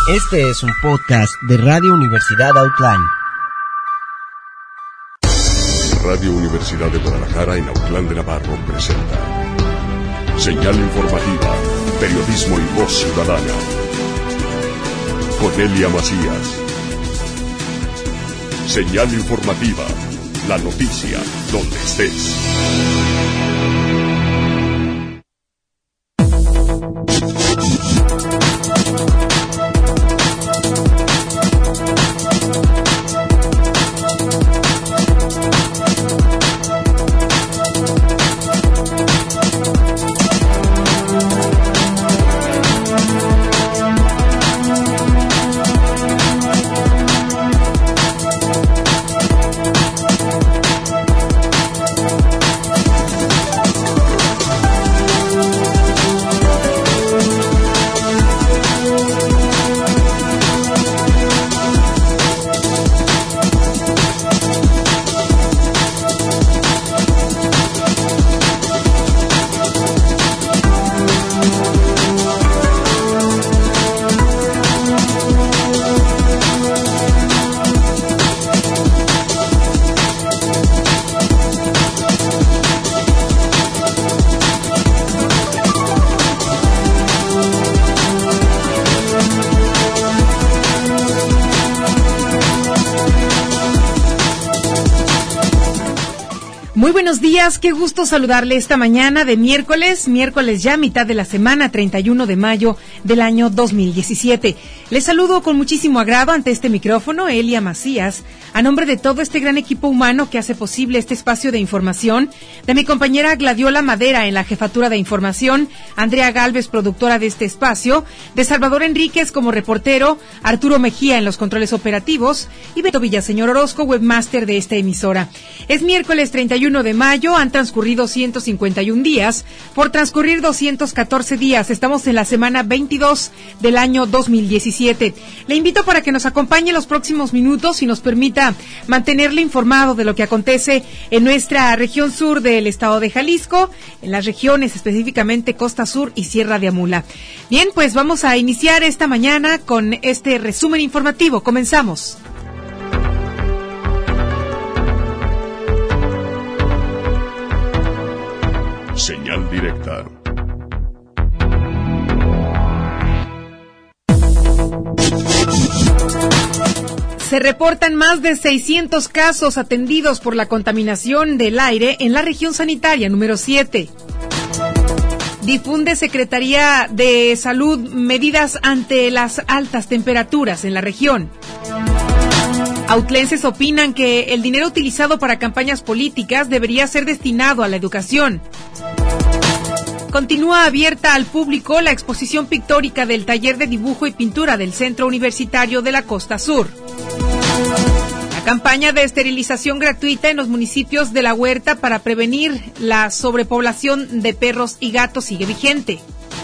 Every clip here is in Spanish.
Este es un podcast de Radio Universidad Autlán. Radio Universidad de Guadalajara en Autlán de Navarro presenta Señal Informativa, Periodismo y Voz Ciudadana. Con Elia Macías. Señal Informativa, la noticia donde estés. Muy buenos días, qué gusto saludarle esta mañana de miércoles ya mitad de la semana, 31 de mayo del año 2017. Les saludo con muchísimo agrado ante este micrófono, Elia Macías, a nombre de todo este gran equipo humano que hace posible este espacio de información, de mi compañera Gladiola Madera en la jefatura de información, Andrea Galvez, productora de este espacio, de Salvador Enríquez como reportero, Arturo Mejía en los controles operativos y Beto Villaseñor Orozco, webmaster de esta emisora. Es miércoles 31 de mayo, han transcurrido 151 días, por transcurrir 214 días, estamos en la semana 22 del año 2017. Le invito para que nos acompañe los próximos minutos y nos permita mantenerle informado de lo que acontece en nuestra región sur del estado de Jalisco, en las regiones específicamente Costa Sur y Sierra de Amula. Bien, pues vamos a iniciar esta mañana con este resumen informativo. Comenzamos. Señal directa. Se reportan más de 600 casos atendidos por la contaminación del aire en la región sanitaria número 7. Difunde Secretaría de Salud medidas ante las altas temperaturas en la región. Autlenses opinan que el dinero utilizado para campañas políticas debería ser destinado a la educación. Continúa abierta al público la exposición pictórica del taller de dibujo y pintura del Centro Universitario de la Costa Sur. La campaña de esterilización gratuita en los municipios de La Huerta para prevenir la sobrepoblación de perros y gatos sigue vigente.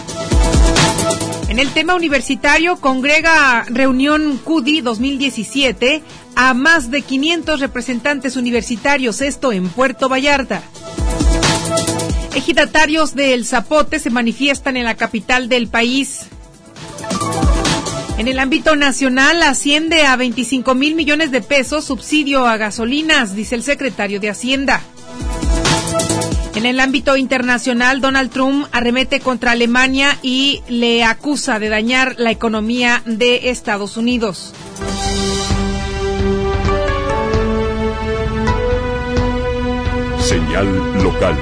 En el tema universitario, congrega reunión CUDI 2017 a más de 500 representantes universitarios, esto en Puerto Vallarta. Ejidatarios de El Zapote se manifiestan en la capital del país. En el ámbito nacional, asciende a 25,000 millones de pesos subsidio a gasolinas, dice el secretario de Hacienda. En el ámbito internacional, Donald Trump arremete contra Alemania y le acusa de dañar la economía de Estados Unidos. Señal local.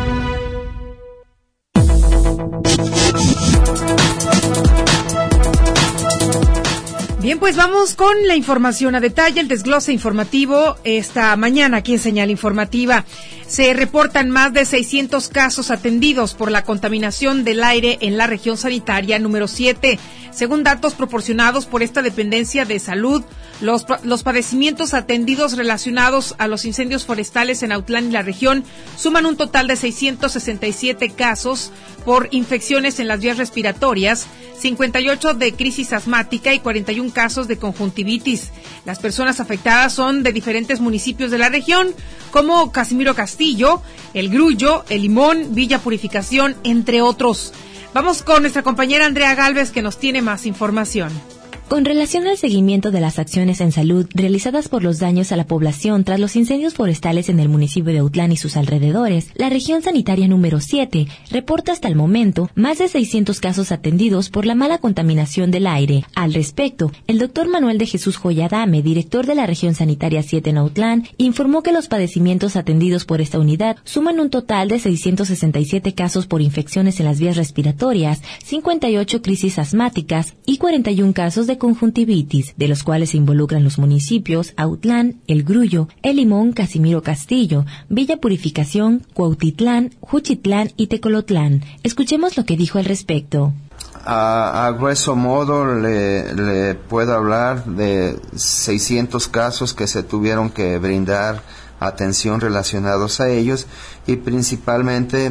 Bien, pues vamos con la información a detalle, el desglose informativo esta mañana aquí en Señal Informativa. Se reportan más de 600 casos atendidos por la contaminación del aire en la región sanitaria número 7. Según datos proporcionados por esta dependencia de salud, los padecimientos atendidos relacionados a los incendios forestales en Autlán y la región suman un total de 667 casos por infecciones en las vías respiratorias, 58 de crisis asmática y 41 casos de conjuntivitis. Las personas afectadas son de diferentes municipios de la región, como Casimiro Castillo, El Grullo, El Limón, Villa Purificación, entre otros. Vamos con nuestra compañera Andrea Galvez, que nos tiene más información. Con relación al seguimiento de las acciones en salud realizadas por los daños a la población tras los incendios forestales en el municipio de Autlán y sus alrededores, la región sanitaria número 7 reporta hasta el momento más de 600 casos atendidos por la mala contaminación del aire. Al respecto, el doctor Manuel de Jesús Joya Adame, director de la región sanitaria 7 en Autlán, informó que los padecimientos atendidos por esta unidad suman un total de 667 casos por infecciones en las vías respiratorias, 58 crisis asmáticas y 41 casos de conjuntivitis, de los cuales se involucran los municipios Autlán, El Grullo, El Limón, Casimiro Castillo, Villa Purificación, Cuautitlán, Juchitlán y Tecolotlán. Escuchemos lo que dijo al respecto. A grueso modo le puedo hablar de 600 casos que se tuvieron que brindar atención relacionados a ellos, y principalmente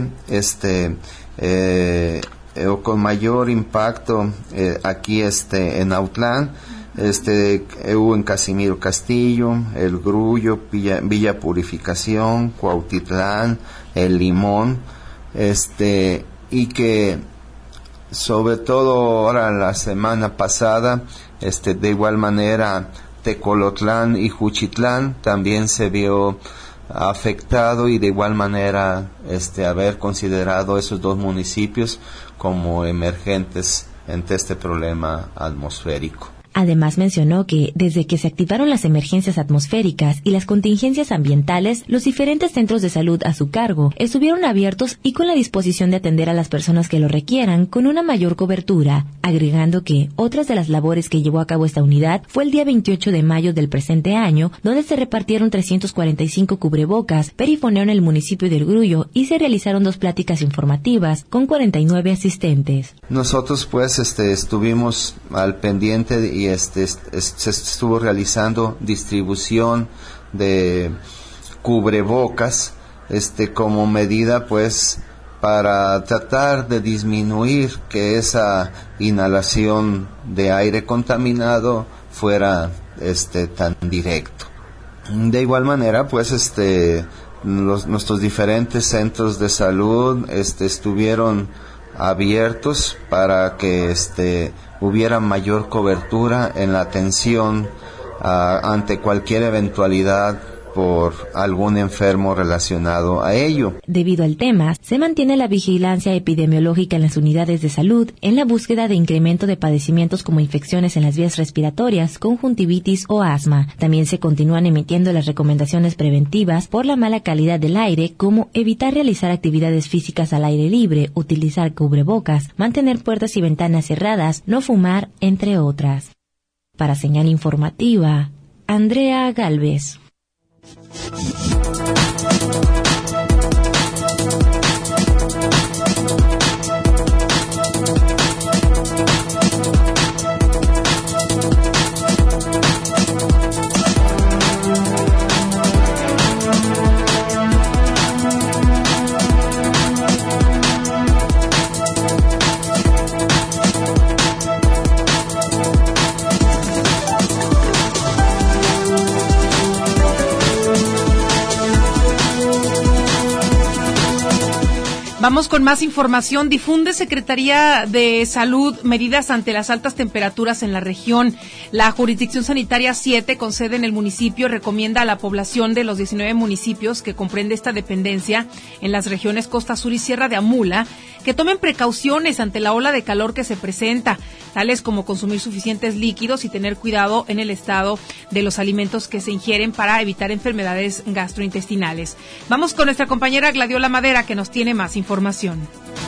con mayor impacto aquí en Autlán, hubo en Casimiro Castillo, El Grullo, Villa Purificación, Cuautitlán, El Limón, y que sobre todo ahora la semana pasada, de igual manera Tecolotlán y Juchitlán también se vio afectado, y de igual manera haber considerado esos dos municipios como emergentes ante este problema atmosférico. Además mencionó que, desde que se activaron las emergencias atmosféricas y las contingencias ambientales, los diferentes centros de salud a su cargo estuvieron abiertos y con la disposición de atender a las personas que lo requieran con una mayor cobertura, agregando que otras de las labores que llevó a cabo esta unidad fue el día 28 de mayo del presente año, donde se repartieron 345 cubrebocas, perifoneo en el municipio del Grullo y se realizaron 2 pláticas informativas con 49 asistentes. Nosotros estuvimos al pendiente y se estuvo realizando distribución de cubrebocas como medida para tratar de disminuir que esa inhalación de aire contaminado fuera tan directo. De igual manera nuestros diferentes centros de salud estuvieron abiertos para que hubiera mayor cobertura en la atención ante cualquier eventualidad por algún enfermo relacionado a ello. Debido al tema, se mantiene la vigilancia epidemiológica en las unidades de salud en la búsqueda de incremento de padecimientos como infecciones en las vías respiratorias, conjuntivitis o asma. También se continúan emitiendo las recomendaciones preventivas por la mala calidad del aire, como evitar realizar actividades físicas al aire libre, utilizar cubrebocas, mantener puertas y ventanas cerradas, no fumar, entre otras. Para Señal Informativa, Andrea Galvez. Vamos con más información. Difunde Secretaría de Salud medidas ante las altas temperaturas en la región. La Jurisdicción Sanitaria 7, con sede en el municipio, recomienda a la población de los 19 municipios que comprende esta dependencia en las regiones Costa Sur y Sierra de Amula que tomen precauciones ante la ola de calor que se presenta, tales como consumir suficientes líquidos y tener cuidado en el estado de los alimentos que se ingieren para evitar enfermedades gastrointestinales. Vamos con nuestra compañera Gladiola Madera, que nos tiene más información.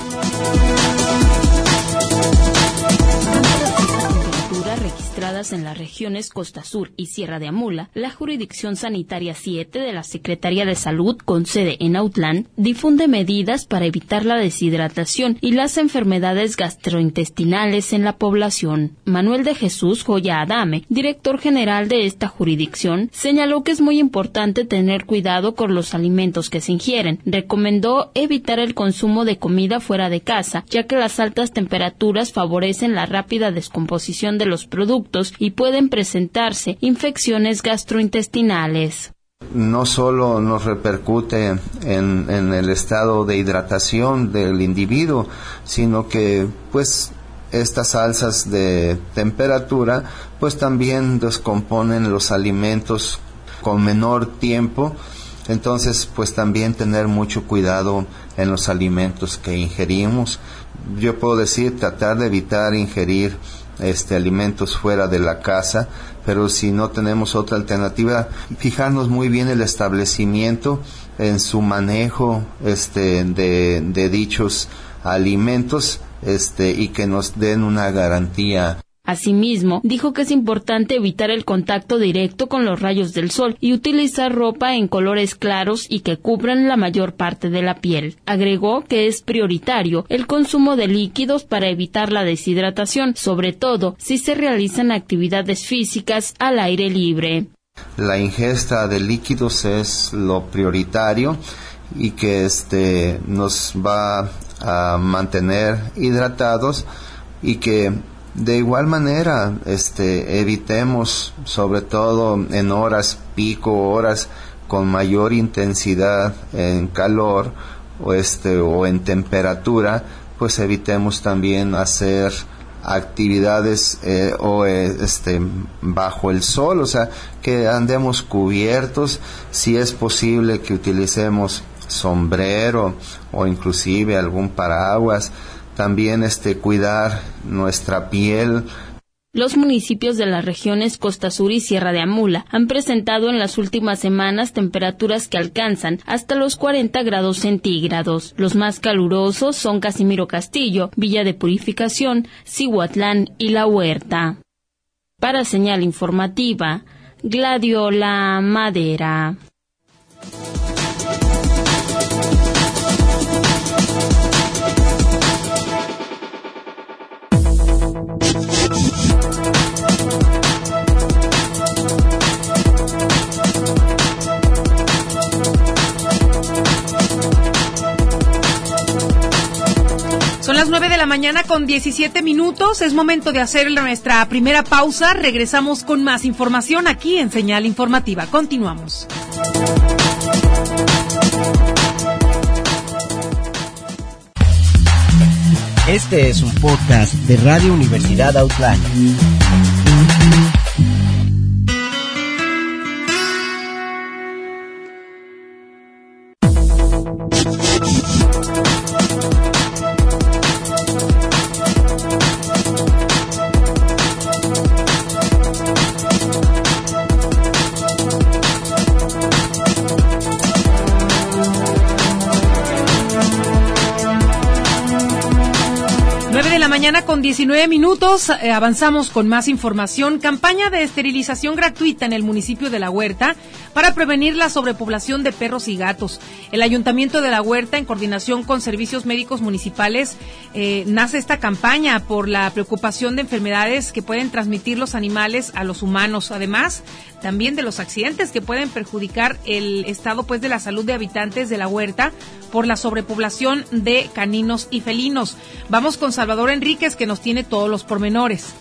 Registradas en las regiones Costa Sur y Sierra de Amula, la Jurisdicción Sanitaria 7 de la Secretaría de Salud, con sede en Autlán, difunde medidas para evitar la deshidratación y las enfermedades gastrointestinales en la población. Manuel de Jesús Joya Adame, director general de esta jurisdicción, señaló que es muy importante tener cuidado con los alimentos que se ingieren. Recomendó evitar el consumo de comida fuera de casa, ya que las altas temperaturas favorecen la rápida descomposición de los productos y pueden presentarse infecciones gastrointestinales. No solo nos repercute en el estado de hidratación del individuo, sino que estas alzas de temperatura pues también descomponen los alimentos con menor tiempo. Entonces, pues también tener mucho cuidado en los alimentos que ingerimos. Yo puedo decir, tratar de evitar ingerir alimentos fuera de la casa, pero si no tenemos otra alternativa, fijarnos muy bien el establecimiento en su manejo de dichos alimentos y que nos den una garantía. Asimismo, dijo que es importante evitar el contacto directo con los rayos del sol y utilizar ropa en colores claros y que cubran la mayor parte de la piel. Agregó que es prioritario el consumo de líquidos para evitar la deshidratación, sobre todo si se realizan actividades físicas al aire libre. La ingesta de líquidos es lo prioritario y que nos va a mantener hidratados y que de igual manera, evitemos, sobre todo en horas pico, horas con mayor intensidad en calor o en temperatura, pues evitemos también hacer actividades bajo el sol, o sea, que andemos cubiertos, si es posible que utilicemos sombrero o inclusive algún paraguas. También cuidar nuestra piel. Los municipios de las regiones Costa Sur y Sierra de Amula han presentado en las últimas semanas temperaturas que alcanzan hasta los 40 grados centígrados. Los más calurosos son Casimiro Castillo, Villa de Purificación, Cihuatlán y La Huerta. Para Señal Informativa, Gladiola Madera. Son las 9 de la mañana con 17 minutos. Es momento de hacer nuestra primera pausa. Regresamos con más información aquí en Señal Informativa. Continuamos. Este es un podcast de Radio Universidad Autlán. Mañana con 19 minutos, avanzamos con más información. Campaña de esterilización gratuita en el municipio de La Huerta para prevenir la sobrepoblación de perros y gatos. El Ayuntamiento de La Huerta, en coordinación con servicios médicos municipales, nace esta campaña por la preocupación de enfermedades que pueden transmitir los animales a los humanos. Además, también de los accidentes que pueden perjudicar el estado de la salud de habitantes de La Huerta por la sobrepoblación de caninos y felinos. Vamos con Salvador Enríquez, que nos tiene todos los pormenores.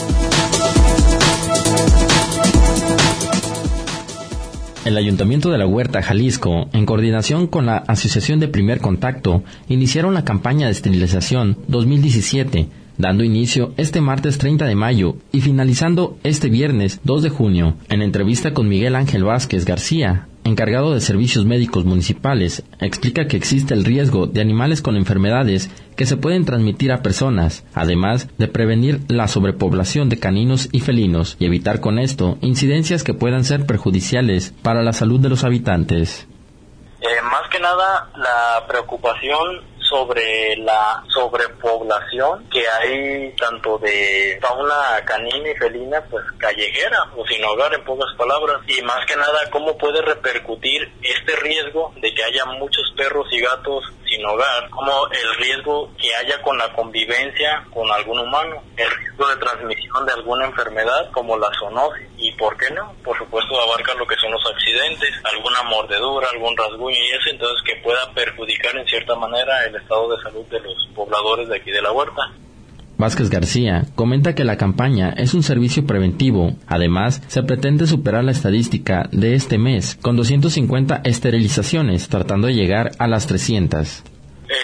El Ayuntamiento de La Huerta, Jalisco, en coordinación con la Asociación de Primer Contacto, iniciaron la campaña de esterilización 2017, dando inicio este martes 30 de mayo y finalizando este viernes 2 de junio. En entrevista con Miguel Ángel Vázquez García, encargado de servicios médicos municipales, explica que existe el riesgo de animales con enfermedades que se pueden transmitir a personas, además de prevenir la sobrepoblación de caninos y felinos y evitar con esto incidencias que puedan ser perjudiciales para la salud de los habitantes. Más que nada, la preocupación sobre la sobrepoblación que hay tanto de fauna canina y felina, pues callejera o sin hogar, en pocas palabras, y más que nada cómo puede repercutir este riesgo de que haya muchos perros y gatos sin hogar, como el riesgo que haya con la convivencia con algún humano, el riesgo de transmisión de alguna enfermedad como la zoonosis, y por qué no, por supuesto abarca lo que son los accidentes, alguna mordedura, algún rasguño y eso, entonces que pueda perjudicar en cierta manera el estado de salud de los pobladores de aquí de La Huerta. Vázquez García comenta que la campaña es un servicio preventivo. Además, se pretende superar la estadística de este mes con 250 esterilizaciones, tratando de llegar a las 300. Se enfoca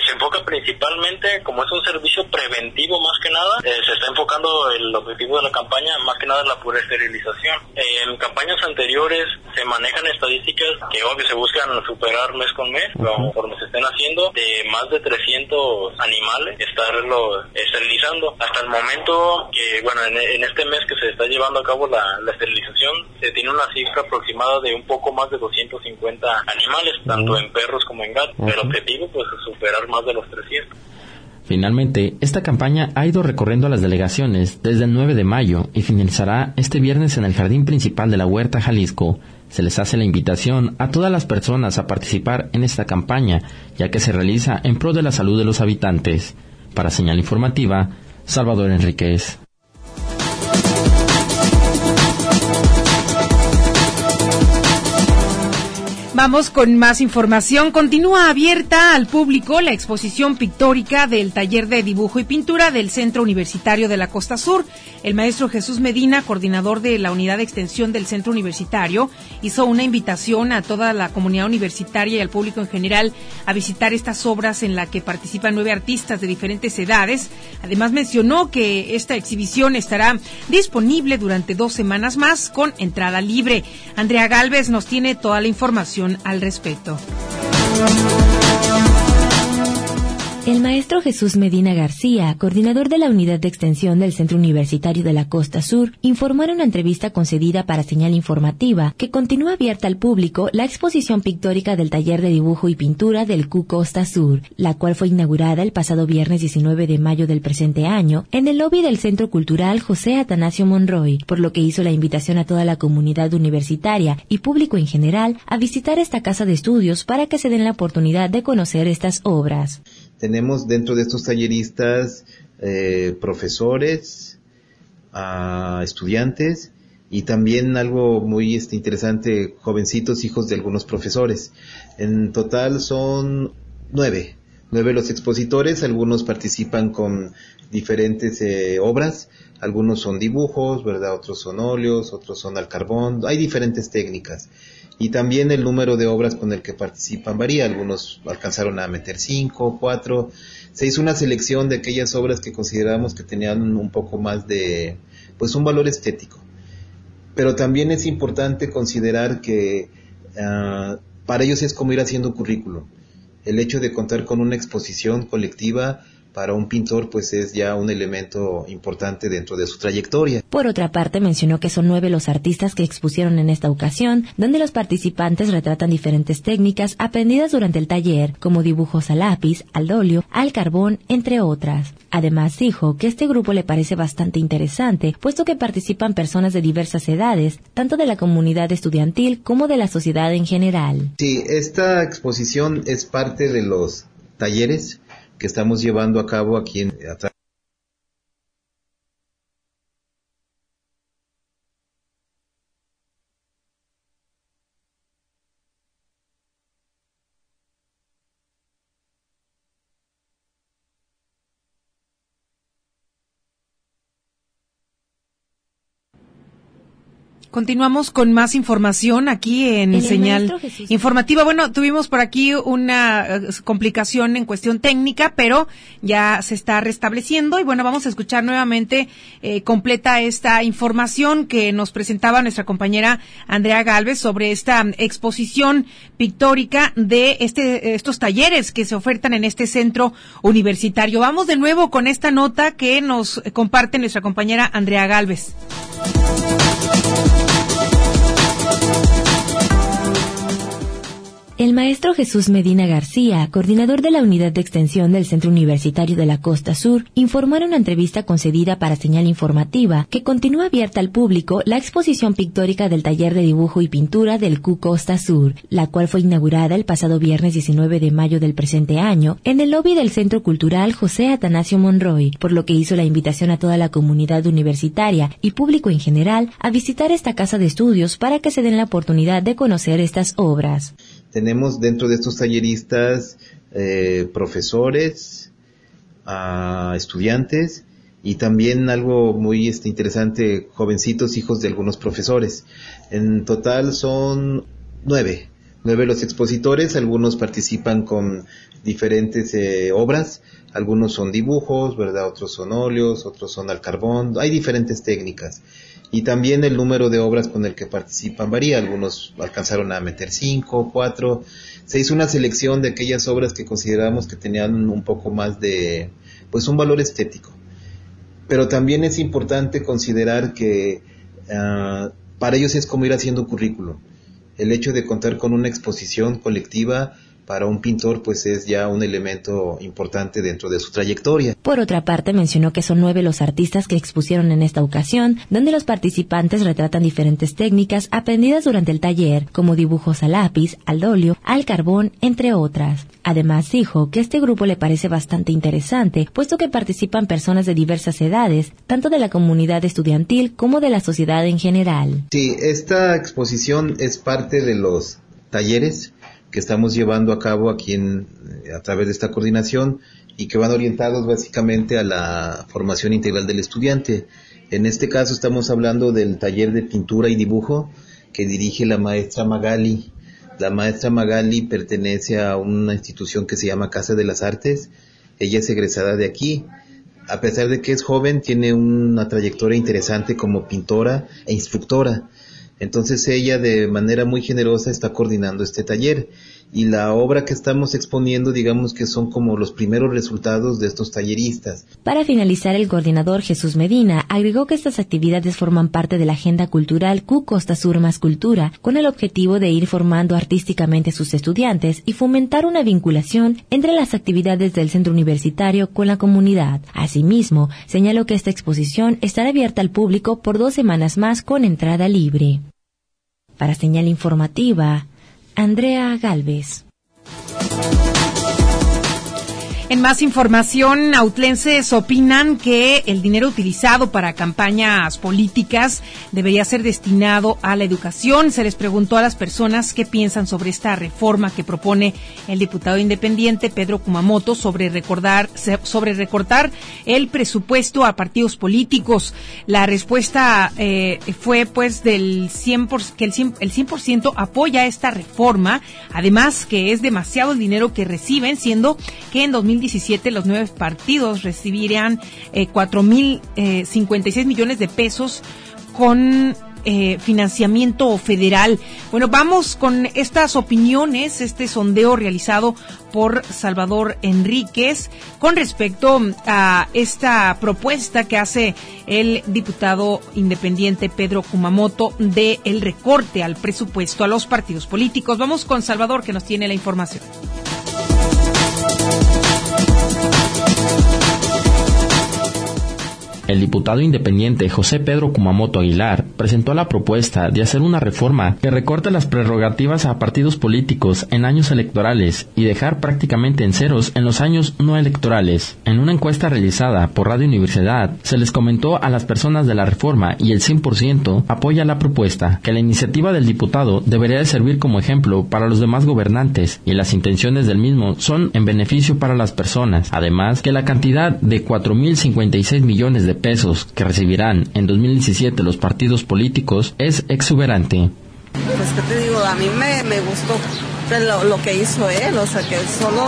principalmente, como es un servicio preventivo más que nada, se está enfocando el objetivo de la campaña más que nada en la pura esterilización. En campañas anteriores se manejan estadísticas que obvio se buscan superar mes con mes, conforme se estén haciendo, de más de 300 animales, estarlo esterilizando. Hasta el momento que, bueno, en este mes que se está llevando a cabo la esterilización, se tiene una cifra aproximada de un poco más de 250 animales, tanto en perros como en gatos. El objetivo pues es superar más de los 300. Finalmente, esta campaña ha ido recorriendo las delegaciones desde el 9 de mayo y finalizará este viernes en el jardín principal de la Huerta Jalisco. Se les hace la invitación a todas las personas a participar en esta campaña, ya que se realiza en pro de la salud de los habitantes. Para Señal Informativa, Salvador Enríquez. Vamos con más información. Continúa abierta al público la exposición pictórica del taller de dibujo y pintura del Centro Universitario de la Costa Sur. El maestro Jesús Medina, coordinador de la unidad de extensión del Centro Universitario, hizo una invitación a toda la comunidad universitaria y al público en general a visitar estas obras en la que participan 9 artistas de diferentes edades. Además mencionó que esta exhibición estará disponible durante 2 semanas más con entrada libre. Andrea Gálvez nos tiene toda la información al respecto. El maestro Jesús Medina García, coordinador de la unidad de extensión del Centro Universitario de la Costa Sur, informó en una entrevista concedida para Señal Informativa que continúa abierta al público la exposición pictórica del taller de dibujo y pintura del CU Costa Sur, la cual fue inaugurada el pasado viernes 19 de mayo del presente año en el lobby del Centro Cultural José Atanasio Monroy, por lo que hizo la invitación a toda la comunidad universitaria y público en general a visitar esta casa de estudios para que se den la oportunidad de conocer estas obras. Tenemos dentro de estos talleristas profesores, estudiantes y también algo muy interesante, jovencitos hijos de algunos profesores. En total son 9 los expositores, algunos participan con diferentes obras, algunos son dibujos, ¿verdad? Otros son óleos, otros son al carbón, hay diferentes técnicas. Y también el número de obras con el que participan varía, algunos alcanzaron a meter 5, 4, se hizo una selección de aquellas obras que consideramos que tenían un poco más de, pues un valor estético. Pero también es importante considerar que para ellos es como ir haciendo un currículo. El hecho de contar con una exposición colectiva para un pintor pues es ya un elemento importante dentro de su trayectoria. Por otra parte, mencionó que son 9 los artistas que expusieron en esta ocasión, donde los participantes retratan diferentes técnicas aprendidas durante el taller, como dibujos a lápiz, al óleo, al carbón, entre otras. Además, dijo que este grupo le parece bastante interesante, puesto que participan personas de diversas edades, tanto de la comunidad estudiantil como de la sociedad en general. Sí, esta exposición es parte de los talleres que estamos llevando a cabo aquí en Continuamos con más información aquí en Señal Informativa. Bueno, tuvimos por aquí una complicación en cuestión técnica, pero ya se está restableciendo y bueno, vamos a escuchar nuevamente completa esta información que nos presentaba nuestra compañera Andrea Gálvez sobre esta exposición pictórica de estos talleres que se ofertan en este centro universitario. Vamos de nuevo con esta nota que nos comparte nuestra compañera Andrea Gálvez. El maestro Jesús Medina García, coordinador de la unidad de extensión del Centro Universitario de la Costa Sur, informó en una entrevista concedida para Señal Informativa que continúa abierta al público la exposición pictórica del taller de dibujo y pintura del CU Costa Sur, la cual fue inaugurada el pasado viernes 19 de mayo del presente año en el lobby del Centro Cultural José Atanasio Monroy, por lo que hizo la invitación a toda la comunidad universitaria y público en general a visitar esta casa de estudios para que se den la oportunidad de conocer estas obras. Tenemos dentro de estos talleristas profesores, estudiantes y también algo muy interesante, jovencitos hijos de algunos profesores. En total son 9 9 los expositores, algunos participan con diferentes obras, algunos son dibujos, ¿verdad? Otros son óleos, otros son al carbón, hay diferentes técnicas. Y también el número de obras con el que participan varía, algunos alcanzaron a meter 5, 4. Se hizo una selección de aquellas obras que consideramos que tenían un poco más de, pues un valor estético. Pero también es importante considerar que para ellos es como ir haciendo un currículo. El hecho de contar con una exposición colectiva para un pintor pues es ya un elemento importante dentro de su trayectoria. Por otra parte, mencionó que son 9 los artistas que expusieron en esta ocasión, donde los participantes retratan diferentes técnicas aprendidas durante el taller, como dibujos a lápiz, al óleo, al carbón, entre otras. Además, dijo que este grupo le parece bastante interesante, puesto que participan personas de diversas edades, tanto de la comunidad estudiantil como de la sociedad en general. Sí, esta exposición es parte de los talleres que estamos llevando a cabo aquí a través de esta coordinación y que van orientados básicamente a la formación integral del estudiante. En este caso estamos hablando del taller de pintura y dibujo que dirige la maestra Magali. La maestra Magali pertenece a una institución que se llama Casa de las Artes. Ella es egresada de aquí. A pesar de que es joven, tiene una trayectoria interesante como pintora e instructora. Entonces ella de manera muy generosa está coordinando este taller y la obra que estamos exponiendo digamos que son como los primeros resultados de estos talleristas. Para finalizar, el coordinador Jesús Medina agregó que estas actividades forman parte de la agenda cultural Q Costa Sur Más Cultura, con el objetivo de ir formando artísticamente a sus estudiantes y fomentar una vinculación entre las actividades del centro universitario con la comunidad. Asimismo, señaló que esta exposición estará abierta al público por 2 semanas más con entrada libre. Para Señal Informativa, Andrea Galvez. En más información, autlenses opinan que el dinero utilizado para campañas políticas debería ser destinado a la educación. Se les preguntó a las personas qué piensan sobre esta reforma que propone el diputado independiente Pedro Kumamoto sobre recortar el presupuesto a partidos políticos. La respuesta fue pues del 100%, que el 100% apoya esta reforma, además que es demasiado el dinero que reciben, siendo que en 2017 los 9 partidos recibirían 4,056 millones de pesos con financiamiento federal. Bueno, vamos con estas opiniones, este sondeo realizado por Salvador Enríquez con respecto a esta propuesta que hace el diputado independiente Pedro Kumamoto de el recorte al presupuesto a los partidos políticos. Vamos con Salvador, que nos tiene la información. El diputado independiente José Pedro Kumamoto Aguilar presentó la propuesta de hacer una reforma que recorte las prerrogativas a partidos políticos en años electorales y dejar prácticamente en ceros en los años no electorales. En una encuesta realizada por Radio Universidad, se les comentó a las personas de la reforma y el 100% apoya la propuesta, que la iniciativa del diputado debería de servir como ejemplo para los demás gobernantes y las intenciones del mismo son en beneficio para las personas. Además, que la cantidad de 4,056 millones de pesos que recibirán en 2017 los partidos políticos es exuberante. Pues qué te digo, a mí me gustó lo que hizo él, o sea que solo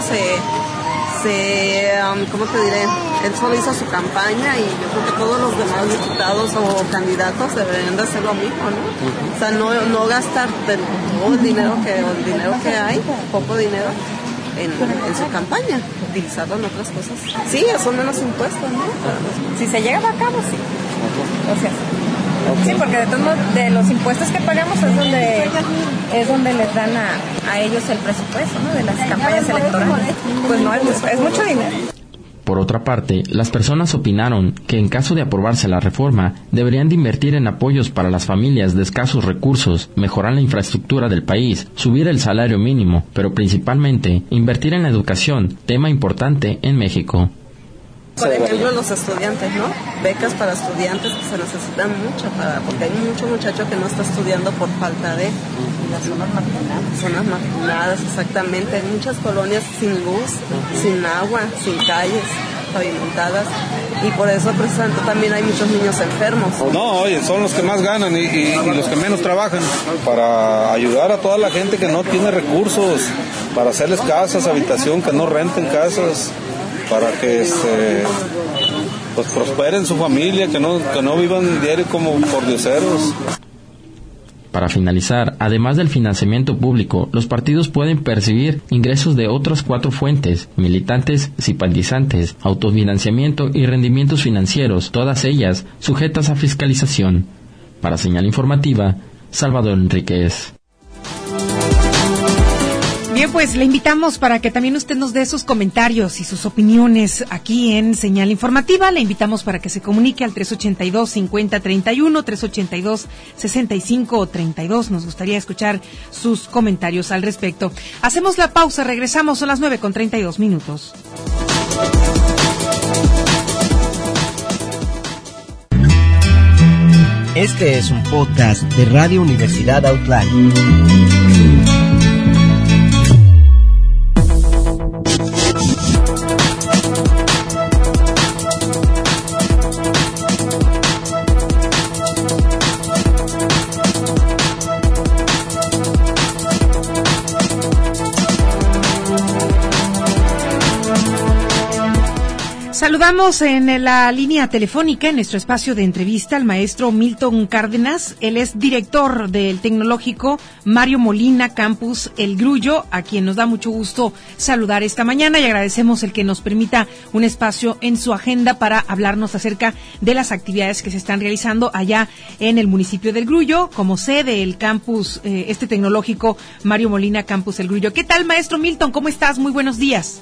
¿cómo te diré? Él solo hizo su campaña y yo creo que todos los demás diputados o candidatos deberían de hacer lo mismo, ¿no? O sea, no gastar todo el dinero que hay, poco dinero, en su campaña, utilizarlo en otras cosas. Sí, son menos impuestos, ¿no? Si se llega a cabo, sí. O sea, sí, porque de todos modos, de los impuestos que pagamos es donde les dan a ellos el presupuesto, ¿no? De las campañas electorales. Pues no, es mucho dinero. Por otra parte, las personas opinaron que en caso de aprobarse la reforma, deberían de invertir en apoyos para las familias de escasos recursos, mejorar la infraestructura del país, subir el salario mínimo, pero principalmente invertir en la educación, tema importante en México. Por ejemplo, los estudiantes, ¿no? Becas para estudiantes que se necesitan mucho, porque hay mucho muchacho que no está estudiando por falta de... Las zonas marginadas. Zonas marginadas, exactamente. Hay muchas colonias sin luz, sin agua, sin calles. pavimentadas, y por eso precisamente también hay muchos niños enfermos. No, oye, son los que más ganan y los que menos trabajan, para ayudar a toda la gente que no tiene recursos, para hacerles casas, habitación, que no renten casas, para que pues prosperen su familia, que no vivan diario como pordioseros. Para finalizar, además del financiamiento público, los partidos pueden percibir ingresos de otras 4 fuentes: militantes, simpatizantes, autofinanciamiento y rendimientos financieros, todas ellas sujetas a fiscalización. Para Señal Informativa, Salvador Enríquez. Bien, pues le invitamos para que también usted nos dé sus comentarios y sus opiniones aquí en Señal Informativa. Le invitamos para que se comunique al 382-5031, 382-6532. Nos gustaría escuchar sus comentarios al respecto. Hacemos la pausa, regresamos, son las 9:32. Este es un podcast de Radio Universidad Autlán. Saludamos en la línea telefónica, en nuestro espacio de entrevista, al maestro Milton Cárdenas. Él es director del Tecnológico Mario Molina, Campus El Grullo, a quien nos da mucho gusto saludar esta mañana, y agradecemos el que nos permita un espacio en su agenda para hablarnos acerca de las actividades que se están realizando allá en el municipio del Grullo, como sede el campus, este Tecnológico Mario Molina, Campus El Grullo. ¿Qué tal, maestro Milton? ¿Cómo estás? Muy buenos días.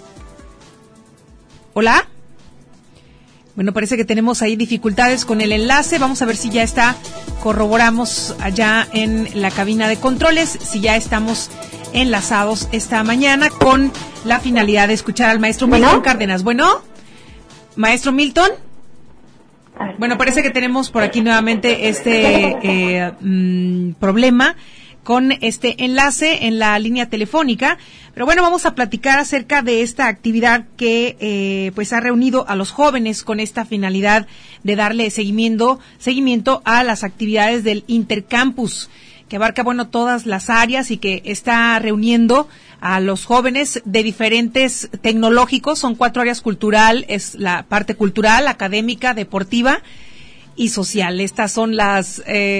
¿Hola? Bueno, parece que tenemos ahí dificultades con el enlace. Vamos a ver si ya está. Corroboramos allá en la cabina de controles si ya estamos enlazados esta mañana con la finalidad de escuchar al maestro Milton Cárdenas. Bueno, maestro Milton. Bueno, parece que tenemos por aquí nuevamente este problema con este enlace en la línea telefónica. Pero bueno, vamos a platicar acerca de esta actividad que pues ha reunido a los jóvenes con esta finalidad de darle seguimiento a las actividades del Intercampus, que abarca, bueno, todas las áreas y que está reuniendo a los jóvenes de diferentes tecnológicos. Son 4 áreas: cultural, es la parte cultural, académica, deportiva y social. Estas son las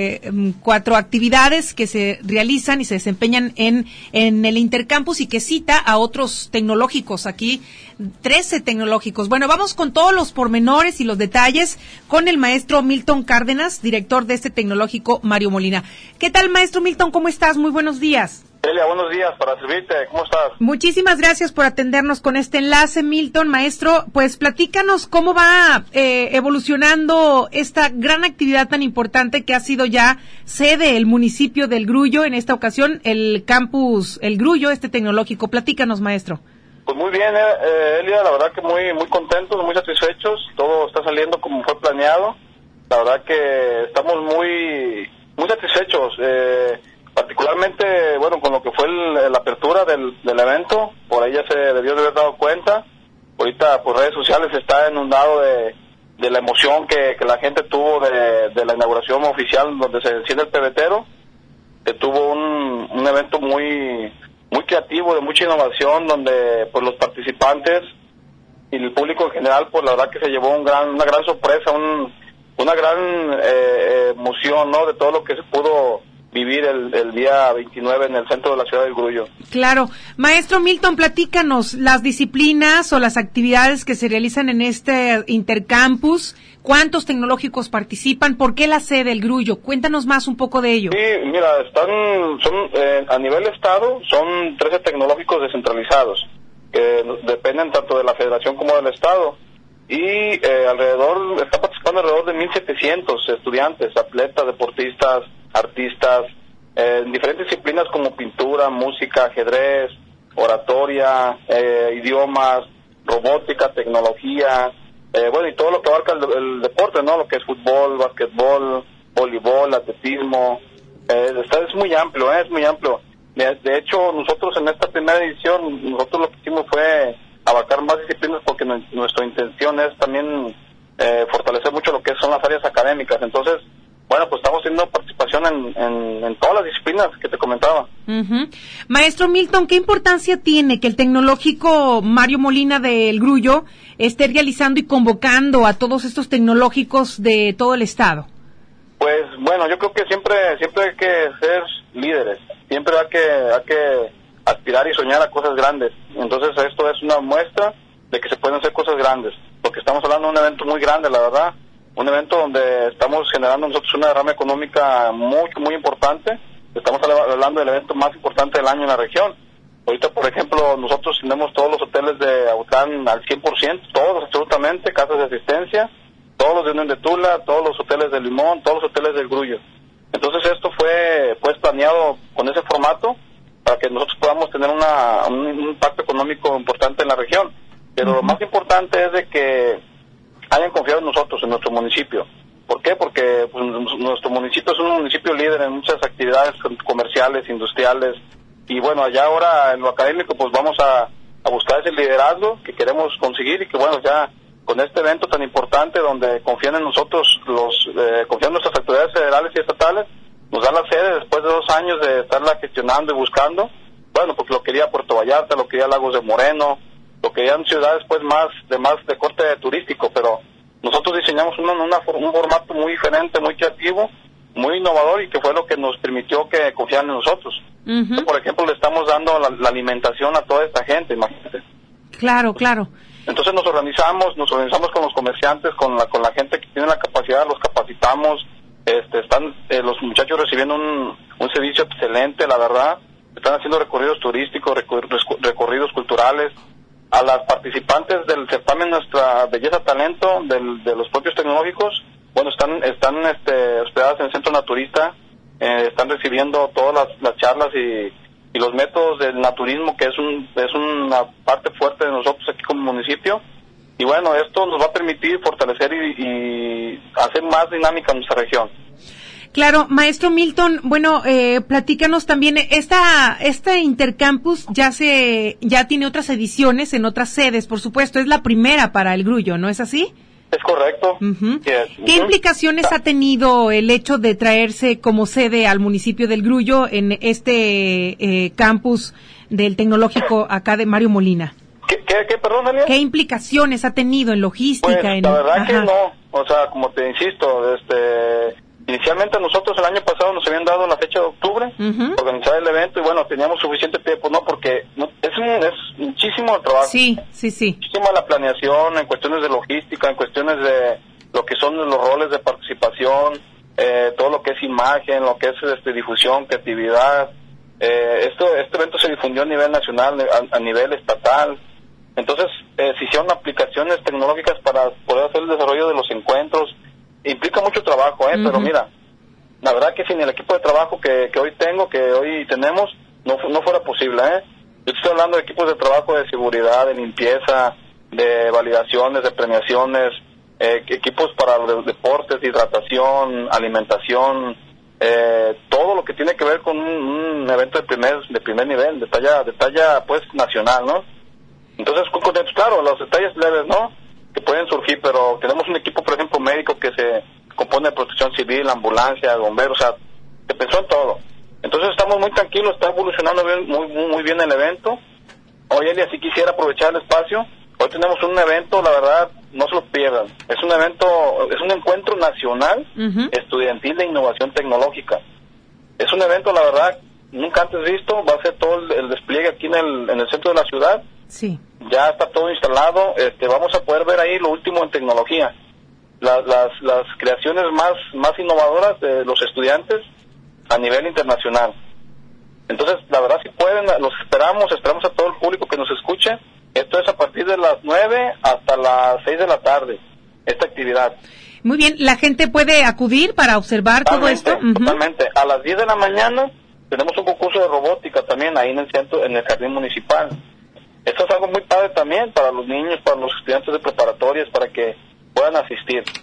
4 actividades que se realizan y se desempeñan en el Intercampus, y que cita a otros tecnológicos, aquí 13 tecnológicos. Bueno, vamos con todos los pormenores y los detalles con el maestro Milton Cárdenas, director de este Tecnológico Mario Molina. ¿Qué tal, maestro Milton? ¿Cómo estás? Muy buenos días. Elia, buenos días, para servirte. ¿Cómo estás? Muchísimas gracias por atendernos con este enlace, Milton. Maestro, pues platícanos cómo va evolucionando esta gran actividad tan importante que ha sido ya sede el municipio del Grullo, en esta ocasión el campus El Grullo, este tecnológico. Platícanos, maestro. Pues muy bien, Elia, la verdad que muy contentos, muy satisfechos. Todo está saliendo como fue planeado. La verdad que estamos muy satisfechos. Particularmente, bueno, con lo que fue la apertura del evento, por ahí ya se debió de haber dado cuenta. Ahorita, por redes sociales, está inundado de la emoción que la gente tuvo de la inauguración oficial, donde se enciende el pebetero. Que tuvo un evento muy creativo, de mucha innovación, donde pues los participantes y el público en general, pues la verdad que se llevó una gran sorpresa, una gran emoción, ¿no?, de todo lo que se pudo vivir el día 29 en el centro de la ciudad del Grullo. Claro. Maestro Milton, platícanos las disciplinas o las actividades que se realizan en este Intercampus. ¿Cuántos tecnológicos participan? ¿Por qué la sede del Grullo? Cuéntanos más un poco de ello. Sí, mira, a nivel estado, son 13 tecnológicos descentralizados, que dependen tanto de la federación como del estado. Y está participando alrededor de 1,700 estudiantes, atletas, deportistas, artistas, en diferentes disciplinas como pintura, música, ajedrez, oratoria, idiomas, robótica, tecnología, bueno, y todo lo que abarca el deporte, ¿no? Lo que es fútbol, básquetbol, voleibol, atletismo. Es muy amplio, es muy amplio. De hecho, nosotros en esta primera edición, nosotros lo que hicimos fue abarcar más disciplinas porque nuestra intención es también fortalecer mucho lo que son las áreas académicas. Entonces, bueno, pues estamos teniendo participación en todas las disciplinas que te comentaba. Uh-huh. Maestro Milton, ¿qué importancia tiene que el Tecnológico Mario Molina del Grullo esté realizando y convocando a todos estos tecnológicos de todo el estado? Pues bueno, yo creo que siempre hay que ser líderes, siempre hay que aspirar y soñar a cosas grandes. Entonces esto es una muestra de que se pueden hacer cosas grandes, porque estamos hablando de un evento muy grande, la verdad, un evento donde estamos generando nosotros una derrama económica muy importante. Estamos hablando del evento más importante del año en la región. Ahorita, por ejemplo, nosotros tenemos todos los hoteles de Autlán al 100%, todos absolutamente, casas de asistencia, todos los de Unión de Tula, todos los hoteles de Limón, todos los hoteles del Grullo. Entonces esto fue pues planeado con ese formato para que nosotros podamos tener un impacto económico importante en la región. Pero lo más importante es de que hayan confiado en nosotros, en nuestro municipio. ¿Por qué? Porque pues, nuestro municipio es un municipio líder en muchas actividades comerciales, industriales, y bueno, allá ahora en lo académico pues vamos a buscar ese liderazgo que queremos conseguir y que bueno, ya con este evento tan importante donde confían en nosotros, confían en nuestras autoridades federales y estatales, nos dan la sede después de 2 años de estarla gestionando y buscando. Bueno, porque lo quería Puerto Vallarta, lo quería Lagos de Moreno, lo querían ciudades pues más de corte turístico, pero nosotros diseñamos un formato muy diferente, muy creativo, muy innovador y que fue lo que nos permitió que confiaran en nosotros. Uh-huh. Por ejemplo, le estamos dando la alimentación a toda esta gente, imagínate. Claro. Entonces nos organizamos con los comerciantes, con la gente que tiene la capacidad, los capacitamos, están los muchachos recibiendo un servicio excelente, la verdad, están haciendo recorridos turísticos, recorridos culturales. A las participantes del certamen Nuestra Belleza Talento de los propios tecnológicos, bueno, están hospedadas en el Centro Naturista, están recibiendo todas las charlas y los métodos del naturismo, que es una parte fuerte de nosotros aquí como municipio. Y bueno, esto nos va a permitir fortalecer y hacer más dinámica nuestra región. Claro, maestro Milton, bueno, platícanos también, esta Intercampus ya tiene otras ediciones en otras sedes, por supuesto, es la primera para el Grullo, ¿no es así? Es correcto. Uh-huh. Yes. ¿Qué implicaciones ha tenido el hecho de traerse como sede al municipio del Grullo en este campus del Tecnológico acá de Mario Molina? Perdón, Daniel? ¿Qué implicaciones ha tenido en logística? Pues, la verdad que no, o sea, como te insisto, inicialmente nosotros el año pasado nos habían dado la fecha de octubre, uh-huh, organizar el evento y bueno, teníamos suficiente tiempo, ¿no? Porque es muchísimo el trabajo. Sí. Muchísima la planeación en cuestiones de logística, en cuestiones de lo que son los roles de participación, todo lo que es imagen, lo que es difusión, creatividad. Este evento se difundió a nivel nacional, a nivel estatal. Entonces, se hicieron aplicaciones tecnológicas para poder hacer el desarrollo de los encuentros. Implica mucho trabajo, uh-huh, pero mira, la verdad que sin el equipo de trabajo que hoy tenemos, no fuera posible, Yo estoy hablando de equipos de trabajo de seguridad, de limpieza, de validaciones, de premiaciones, equipos para los deportes, hidratación, alimentación, todo lo que tiene que ver con un evento de primer nivel, de talla pues nacional, ¿no? Entonces, claro, los detalles leves, ¿no?, que pueden surgir, pero tenemos un equipo, por ejemplo, médico que se compone de protección civil, ambulancia, bomberos, o sea, se pensó en todo. Entonces estamos muy tranquilos, está evolucionando bien, muy bien el evento. Hoy, Elia, sí quisiera aprovechar el espacio. Hoy tenemos un evento, la verdad, no se lo pierdan. Es un encuentro nacional, uh-huh, estudiantil de innovación tecnológica. Es un evento, la verdad, nunca antes visto. Va a ser todo el despliegue aquí en el centro de la ciudad. Sí. Ya está todo instalado. Vamos a poder ver ahí lo último en tecnología. Las creaciones más innovadoras de los estudiantes a nivel internacional. Entonces, la verdad, si pueden, los esperamos a todo el público que nos escuche. Esto es a partir de las 9 hasta las 6 de la tarde, esta actividad. Muy bien, ¿la gente puede acudir para observar todo esto? Totalmente. A las 10 de la mañana tenemos un concurso de robótica también ahí en el centro, en el jardín municipal. Esto es algo muy padre también para los niños, para los estudiantes de preparatorias, para que puedan asistir.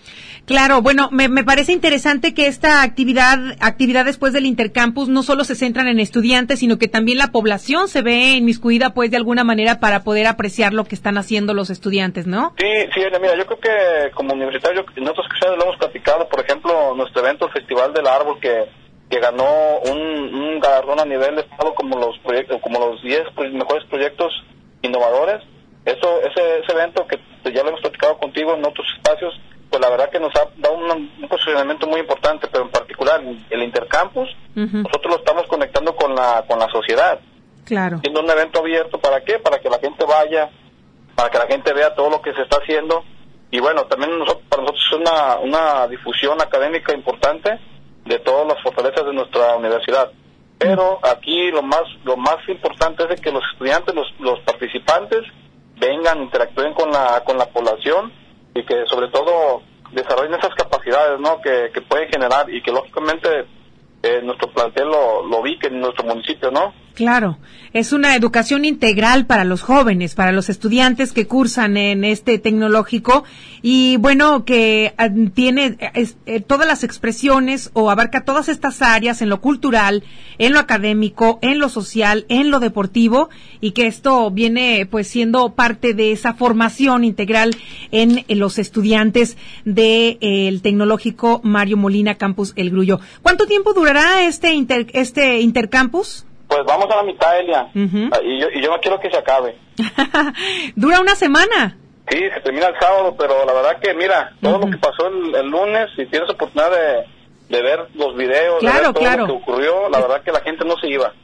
Claro, bueno, me parece interesante que esta actividad después del Intercampus no solo se centran en estudiantes, sino que también la población se ve inmiscuida, pues, de alguna manera para poder apreciar lo que están haendo los estudiantes, ¿no? Sí, mira, yo creo que como universitario, nosotros que lo hemos platicado, por ejemplo, nuestro evento, el Festival del Árbol, que ganó un galardón a nivel de estado como los 10 mejores proyectos innovadores. Ese evento que ya lo hemos platicado contigo en otros espacios, pues la verdad que nos ha dado un posicionamiento muy importante, pero en particular el Intercampus, nosotros lo estamos conectando con la sociedad. Claro. Siendo un evento abierto, ¿para qué? Para que la gente vaya, para que la gente vea todo lo que se está haciendo, y bueno, también para nosotros es una difusión académica importante de todas las fortalezas de nuestra universidad. Pero aquí lo más importante es de que los estudiantes, los participantes, vengan, interactúen con la población y que sobre todo desarrollen esas capacidades, ¿no? que pueden generar y que lógicamente nuestro plantel lo ubique en nuestro municipio, ¿no? Claro, es una educación integral para los jóvenes, para los estudiantes que cursan en este tecnológico y bueno, que tiene todas las expresiones o abarca todas estas áreas en lo cultural, en lo académico, en lo social, en lo deportivo y que esto viene pues siendo parte de esa formación integral en los estudiantes del tecnológico Mario Molina Campus El Grullo. ¿Cuánto tiempo durará este Intercampus? Pues vamos a la mitad, Elia, y yo no quiero que se acabe. ¿Dura una semana? Sí, se termina el sábado, pero la verdad que mira, todo lo que pasó el lunes, si tienes oportunidad de ver los videos, de ver todo lo que ocurrió, la verdad que la gente no se iba.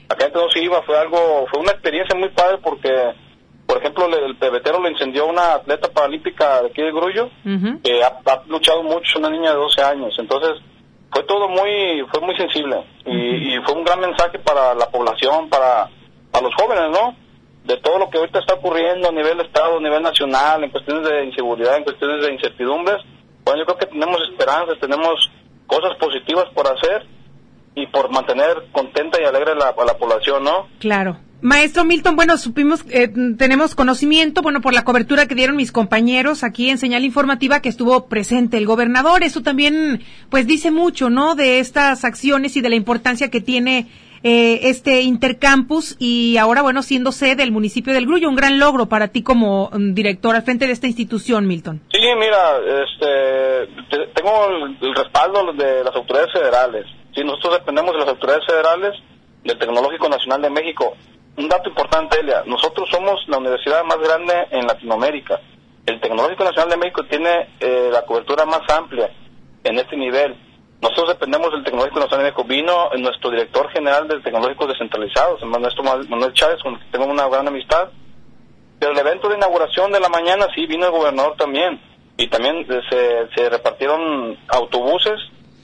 Fue una experiencia muy padre porque, por ejemplo, el pebetero lo incendió una atleta paralímpica de aquí de Grullo, que ha luchado mucho, una niña de 12 años, entonces fue muy sensible y fue un gran mensaje para la población, para los jóvenes, ¿no? De todo lo que ahorita está ocurriendo a nivel estado, a nivel nacional, en cuestiones de inseguridad, en cuestiones de incertidumbres. Bueno, yo creo que tenemos esperanzas, tenemos cosas positivas por hacer y por mantener contenta y alegre a la población, ¿no? Claro. Maestro Milton, bueno, tenemos conocimiento, bueno, por la cobertura que dieron mis compañeros aquí en Señal Informativa, que estuvo presente el gobernador. Eso también, pues, dice mucho, ¿no?, de estas acciones y de la importancia que tiene este Intercampus y ahora, bueno, siendo sede del municipio del Grullo, un gran logro para ti como director al frente de esta institución, Milton. Sí, mira, tengo el respaldo de las autoridades federales. Sí, nosotros dependemos de las autoridades federales del Tecnológico Nacional de México. Un dato importante, Elia, nosotros somos la universidad más grande en Latinoamérica. El Tecnológico Nacional de México tiene la cobertura más amplia en este nivel. Nosotros dependemos del Tecnológico Nacional de México. Vino nuestro director general del Tecnológico Descentralizado, el maestro Manuel Chávez, con el que tengo una gran amistad. Pero el evento de inauguración de la mañana sí vino el gobernador también. Y también se repartieron autobuses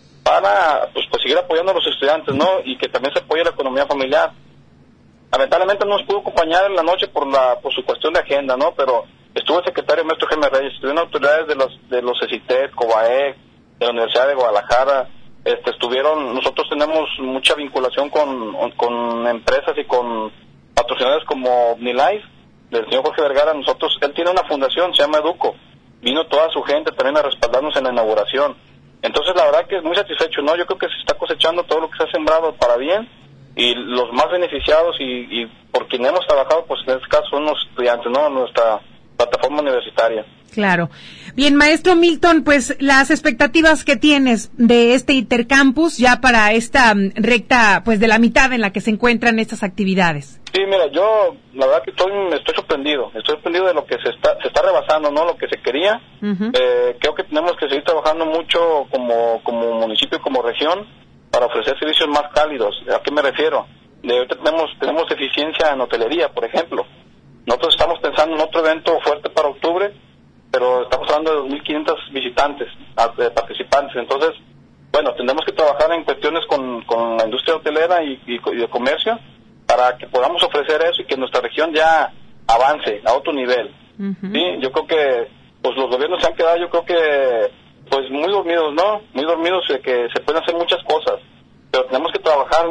para pues seguir apoyando a los estudiantes, ¿no? Y que también se apoye la economía familiar. Lamentablemente no nos pudo acompañar en la noche por su cuestión de agenda, ¿no? Pero estuvo el secretario maestro Jaime Reyes, estuvieron autoridades de los CECITEC, COBAEC, de la Universidad de Guadalajara, nosotros tenemos mucha vinculación con empresas y con patrocinadores como OmniLife, del señor Jorge Vergara. Él tiene una fundación, se llama Educo, vino toda su gente también a respaldarnos en la inauguración. Entonces la verdad que es muy satisfecho, ¿no? Yo creo que se está cosechando todo lo que se ha sembrado para bien, y los más beneficiados y por quien hemos trabajado, pues en este caso son los estudiantes, ¿no? Nuestra plataforma universitaria. Claro. Bien, maestro Milton, pues las expectativas que tienes de este Intercampus ya para esta recta, pues de la mitad en la que se encuentran estas actividades. Sí, mira, yo la verdad que estoy sorprendido de lo que se está rebasando, ¿no? Lo que se quería. Creo que tenemos que seguir trabajando mucho como municipio, como región, para ofrecer servicios más cálidos. ¿A qué me refiero? Ahorita tenemos eficiencia en hotelería, por ejemplo. Nosotros estamos pensando en otro evento fuerte para octubre, pero estamos hablando de 2.500 visitantes, participantes. Entonces, bueno, tendremos que trabajar en cuestiones con la industria hotelera y de comercio para que podamos ofrecer eso y que nuestra región ya avance a otro nivel. Sí, yo creo que pues los gobiernos se han quedado, yo creo que pues muy dormidos, ¿no? Muy dormidos, que se pueden hacer muchas cosas, pero tenemos que trabajar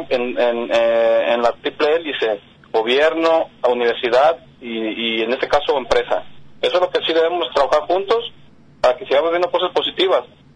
en la triple hélice, gobierno, universidad y en este caso empresa. Eso es lo que sí debemos trabajar juntos para que sigamos viendo cosas positivas.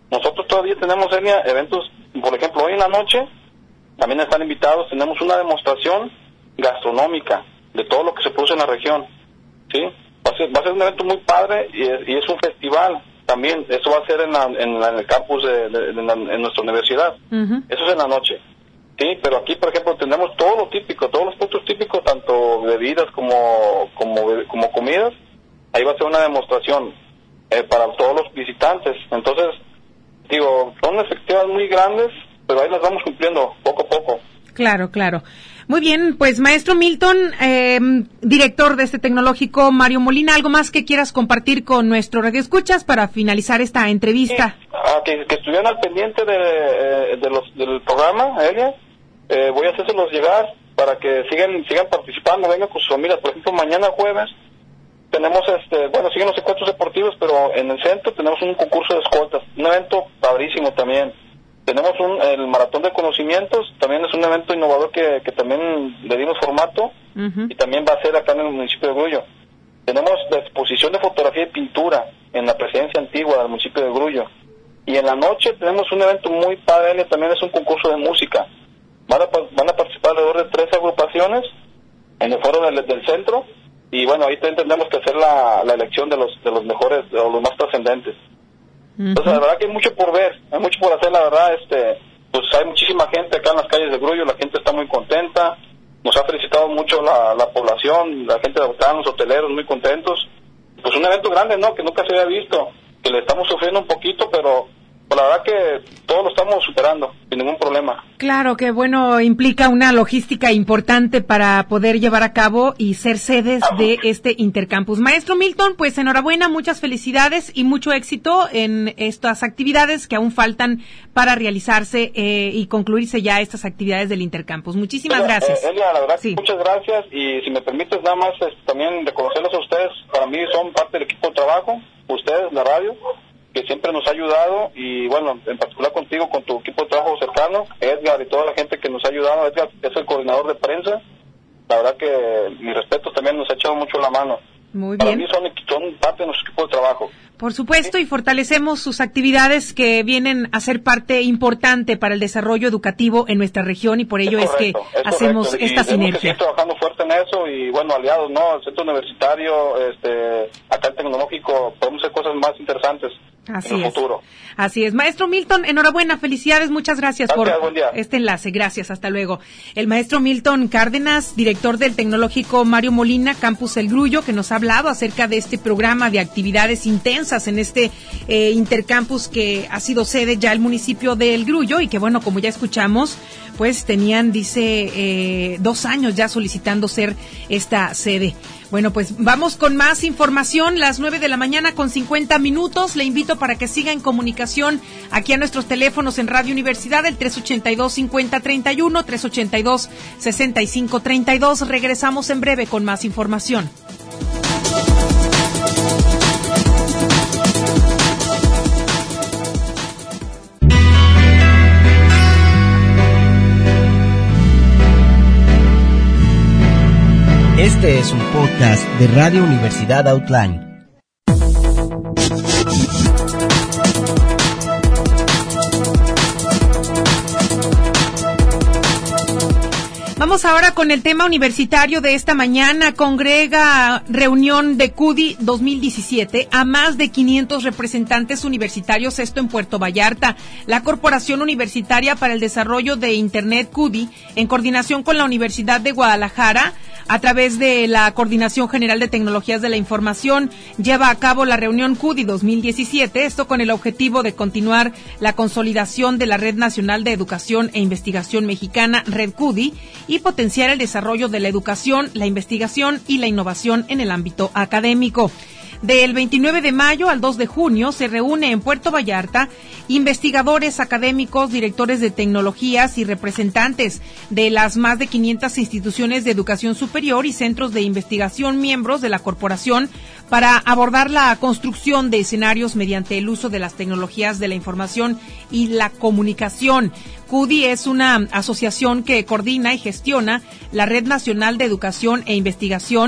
tenemos, Elia, eventos, por ejemplo, hoy en la noche, también están invitados, tenemos una demostración gastronómica de todo lo que se produce en la región, ¿sí? Va a ser un evento muy padre y es un festival también. Eso va a ser en el campus en nuestra universidad. Uh-huh. Eso es en la noche, sí. Pero aquí, por ejemplo, tenemos todo lo típico, todos los productos típicos, tanto bebidas como comidas. Ahí va a ser una demostración para todos los visitantes. Entonces, digo, son efectivas muy grandes, pero ahí las vamos cumpliendo poco a poco. Claro, claro. Muy bien, pues maestro Milton, director de este tecnológico, Mario Molina, ¿algo más que quieras compartir con nuestro radioescuchas para finalizar esta entrevista? Sí, que estuvieran al pendiente del programa, Elia. Voy a hacérselos llegar para que sigan participando, vengan con sus familias. Por ejemplo, mañana jueves tenemos, siguen los encuentros deportivos, pero en el centro tenemos un concurso de escoltas, un evento padrísimo también. Tenemos el Maratón de Conocimientos, también es un evento innovador que también le dimos formato, uh-huh. Y también va a ser acá en el municipio de Grullo. Tenemos la exposición de fotografía y pintura en la presidencia antigua del municipio de Grullo. Y en la noche tenemos un evento muy padre, también es un concurso de música. Van a participar alrededor de 13 agrupaciones en el foro del centro, y bueno, ahí tendremos que hacer la elección de los mejores, o los más trascendentes. Entonces, la verdad que hay mucho por ver, hay mucho por hacer, la verdad, pues hay muchísima gente acá en las calles de Grullo, la gente está muy contenta, nos ha felicitado mucho la población, la gente de Autlán, los hoteleros, muy contentos. Pues un evento grande, ¿no?, que nunca se había visto, que le estamos sufriendo un poquito, pero la verdad que todo lo estamos superando, sin ningún problema. Claro, que bueno, implica una logística importante para poder llevar a cabo y ser sedes de este Intercampus. Maestro Milton, pues enhorabuena, muchas felicidades y mucho éxito en estas actividades que aún faltan para realizarse y concluirse ya estas actividades del Intercampus. Muchísimas gracias. Elia, la verdad, sí. Muchas gracias, y si me permites nada más también reconocerlos a ustedes. Para mí son parte del equipo de trabajo, ustedes, la radio, que siempre nos ha ayudado, y bueno, en particular contigo, con tu equipo de trabajo cercano, Edgar y toda la gente que nos ha ayudado. Edgar es el coordinador de prensa, la verdad que mi respeto, también nos ha echado mucho la mano. Muy bien. Para mí son parte de nuestro equipo de trabajo. Por supuesto, y fortalecemos sus actividades que vienen a ser parte importante para el desarrollo educativo en nuestra región, y por ello es que hacemos esta sinergia. Seguir trabajando fuerte en eso, y bueno, aliados, ¿no? El centro universitario, acá el tecnológico, podemos hacer cosas más interesantes en el futuro. Así es. Maestro Milton, enhorabuena, felicidades, muchas gracias por buen día. este enlace. Gracias, hasta luego. El maestro Milton Cárdenas, director del tecnológico Mario Molina, Campus El Grullo, que nos ha hablado acerca de este programa de actividades intensas en este Intercampus que ha sido sede ya el municipio de El Grullo, y que bueno, como ya escuchamos, pues tenían, dice, 2 años ya solicitando ser esta sede. Bueno, pues vamos con más información, las 9:50 a.m. Le invito para que siga en comunicación aquí a nuestros teléfonos en Radio Universidad, el 382-5031, 382-6532. Regresamos en breve con más información. Este es un podcast de Radio Universidad Autlán. Vamos ahora con el tema universitario de esta mañana. Congrega reunión de CUDI 2017 a más de 500 representantes universitarios, esto en Puerto Vallarta. La Corporación Universitaria para el Desarrollo de Internet, CUDI, en coordinación con la Universidad de Guadalajara, a través de la Coordinación General de Tecnologías de la Información, lleva a cabo la reunión CUDI 2017, esto con el objetivo de continuar la consolidación de la Red Nacional de Educación e Investigación Mexicana, Red CUDI, y potenciar el desarrollo de la educación, la investigación y la innovación en el ámbito académico. Del 29 de mayo al 2 de junio se reúne en Puerto Vallarta investigadores académicos, directores de tecnologías y representantes de las más de 500 instituciones de educación superior y centros de investigación miembros de la corporación para abordar la construcción de escenarios mediante el uso de las tecnologías de la información y la comunicación. CUDI es una asociación que coordina y gestiona la Red Nacional de Educación e Investigación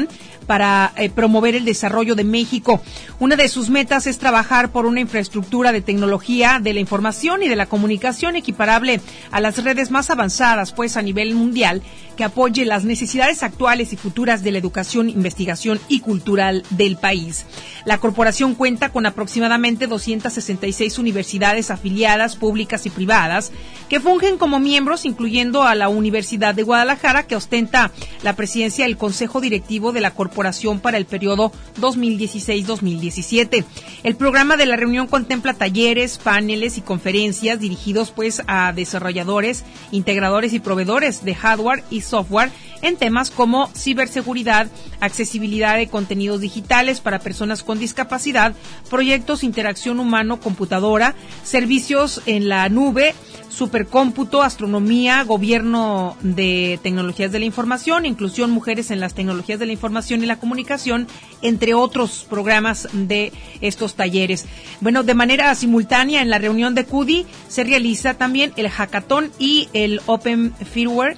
para promover el desarrollo de México. Una de sus metas es trabajar por una infraestructura de tecnología de la información y de la comunicación equiparable a las redes más avanzadas, pues a nivel mundial, que apoye las necesidades actuales y futuras de la educación, investigación y cultural del país. La corporación cuenta con aproximadamente 266 universidades afiliadas, públicas y privadas, que fungen como miembros, incluyendo a la Universidad de Guadalajara, que ostenta la presidencia del Consejo Directivo de la Corporación para el periodo 2016-2017. El programa de la reunión contempla talleres, paneles y conferencias dirigidos pues a desarrolladores, integradores y proveedores de hardware y software en temas como ciberseguridad, accesibilidad de contenidos digitales para personas con discapacidad, proyectos interacción humano-computadora, servicios en la nube, supercómputo, astronomía, gobierno de tecnologías de la información, inclusión mujeres en las tecnologías de la información y la comunicación, entre otros programas de estos talleres. Bueno, de manera simultánea en la reunión de CUDI se realiza también el hackathon y el Open Firmware